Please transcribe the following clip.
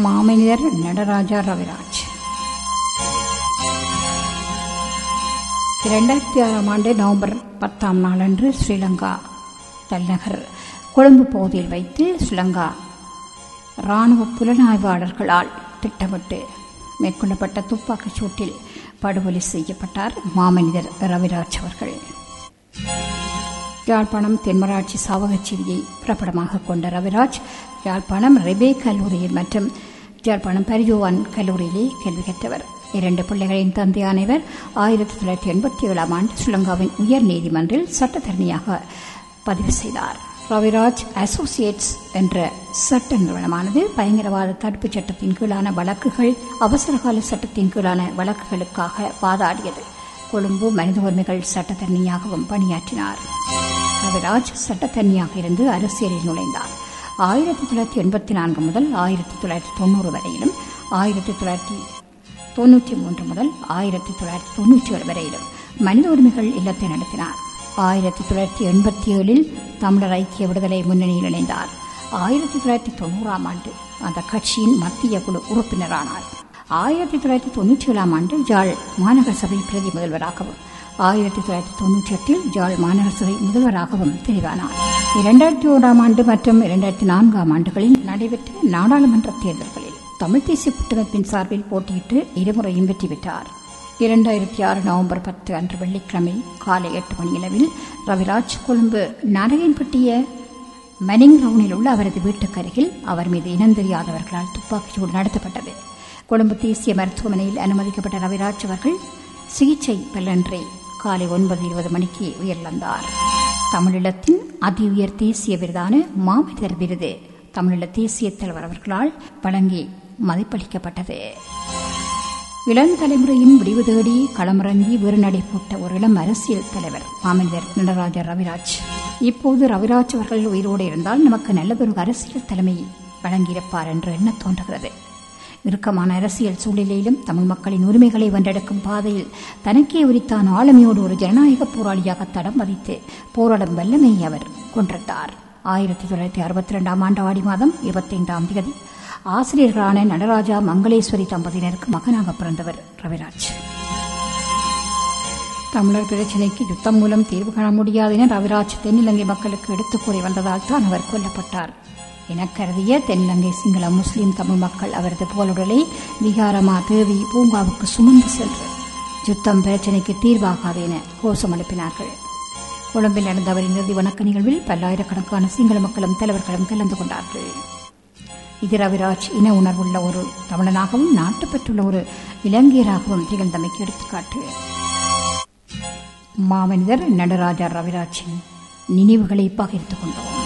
மாமனிதர் நடராஜா ரவிராஜ். 2006 நவம்பர் 10 அன்று ஸ்ரீலங்கா தலைநகர் கொழும்பு பகுதியில் வைத்து ஸ்ரீலங்கா இராணுவ புலனாய்வாளர்களால் திட்டமிட்டு மேற்கொள்ளப்பட்ட துப்பாக்கிச் சூட்டில் படுகொலை செய்யப்பட்டார் மாமனிதர் ரவிராஜ் அவர்கள். யாழ்ப்பாணம் தென்மராட்சி சாவகச்சேரியை பிறப்பிடமாக கொண்ட ரவிராஜ் யாழ்ப்பாணம் ரெபே கல்லூரியில் மற்றும் யாழ்ப்பாணம் பரியோவான் கல்லூரியிலே கல்வி கற்றவர். 2 பிள்ளைகளின் தந்தையான இவர் 1987 ஸ்ரீலங்காவின் உயர் நீதிமன்றில் சட்டத்தரணியாக பதிவு செய்தார். ரவிராஜ் அசோசியேட்ஸ் என்ற சட்ட நிறுவனமானது பயங்கரவாத தடுப்புச் சட்டத்தின் கீழான வழக்குகள், அவசரகால சட்டத்தின் கீழான வழக்குகளுக்காக வாதாடியது. கொழும்பு மனித உரிமைகள் சட்டத்தரணியாகவும் பணியாற்றினார். ரவிராஜ் சட்டத்தரணியாக இருந்து அரசியலில் நுழைந்தார். 1984 முதல் 1990 வரையிலும் 1993 முதல் 1997 வரையிலும் மனித உரிமைகள் இல்லத்தை நடத்தினார். 1987 தமிழர் ஐக்கிய விடுதலை முன்னணியில் இணைந்தார். 1990 அந்த கட்சியின் மத்திய குழு உறுப்பினரானார். 1997 யாழ் மாநகர சபை பிரதி முதல்வராகவும் 1998 யாழ் மாநகர சபை முதல்வராகவும் தெரிவானார். 2001 மற்றும் 2004 நடைபெற்ற நாடாளுமன்ற தேர்தல்களில் தமிழ் தேசிய கூட்டமைப்பின் சார்பில் போட்டியிட்டு இருமுறையும் வெற்றி பெற்றார். 2006 நவம்பர் 10 அன்று வெள்ளிக்கிழமை காலை 8 மணியளவில் ரவிராஜ் கொழும்பு நாரகன்பட்டிய மனிங் ரவுனில் உள்ள அவரது வீட்டுக்கு அருகில் அவர் மீது இனந்தெரியாதவர்களால் துப்பாக்கிச்சூடு நடத்தப்பட்டது. கொழும்பு தேசிய மருத்துவமனையில் அனுமதிக்கப்பட்ட ரவிராஜ் அவர்கள் சிகிச்சை பலன்றி காலை 9:20 உயிரிழந்தார். தமிழீழத்தின் அதி உயர் தேசிய விருதான மாமனிதர் விருது தமிழீழ தேசிய தலைவர் அவர்களால் வழங்கி மதிப்பளிக்கப்பட்டது. இளம் தலைமுறையின் விடிவு தேடி களமிறங்கி வீறுநடை போட்ட ஒரு இளம் அரசியல் தலைவர் மாமனிதர் நடராஜா ரவிராஜ். இப்போது ரவிராஜ் அவர்கள் உயிரோடு இருந்தால் நமக்கு நல்லதொரு அரசியல் தலைமை வழங்கியிருப்பார் என்று எண்ண தோன்றுகிறது. இறுக்கமான அரசியல் சூழ்நிலையிலும் தமிழ் மக்களின் உரிமைகளை வென்றெடுக்கும் பாதையில் தனக்கே உரித்தான ஆளுமையோடு ஒரு ஜனநாயக போராளியாக தடம் பதித்து போராடும் வல்லமையை அவர் கொண்டிருந்தார். 1962 ஆடி மாதம் 25 ஆசிரியர்களான நடராஜா மங்களேஸ்வரி தம்பதியினருக்கு மகனாக பிறந்தவர் ரவிராஜ். தமிழர் பிரச்சினைக்கு யுத்தம் மூலம் தீர்வு காண முடியாது என ரவிராஜ் தென்னிலங்கை மக்களுக்கு எடுத்துக் கூறி வந்ததால் தான் அவர் கொல்லப்பட்டார் என கருதிய தென்னிலங்கை சிங்கள முஸ்லிம் தமிழ் மக்கள் அவரது புகழுடலை விகாரமா தேவி பூங்காவுக்கு சுமந்து சென்று யுத்தம் பிரச்சினைக்கு தீர்வாகாது என கோஷம் எழுப்பினார்கள். கொழும்பில் நடந்த அவரின் இறுதி வணக்க நிகழ்வில் பல்லாயிரக்கணக்கான சிங்கள மக்களும் தலைவர்களும் கலந்து கொண்டார்கள். இது ரவிராஜ் இன உணர்வுள்ள ஒரு தமிழனாகவும் நாட்டுப்பற்றுள்ள ஒரு இலங்கையராகவும் திகழ்ந்தமைக்கு எடுத்துக்காட்டு. மாமனிதர் நடராஜா ரவிராஜின் நினைவுகளை பகிர்ந்து கொண்டோம்.